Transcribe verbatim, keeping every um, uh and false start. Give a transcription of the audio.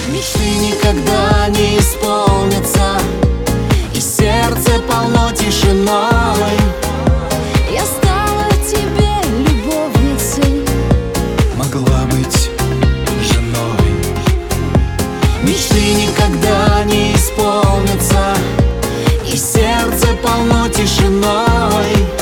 Мечты никогда не исполнятся, и сердце полно тишиной. Я стала тебе любовницей, Могла быть женой. Мечты никогда не исполнятся, и сердце полно тишиной.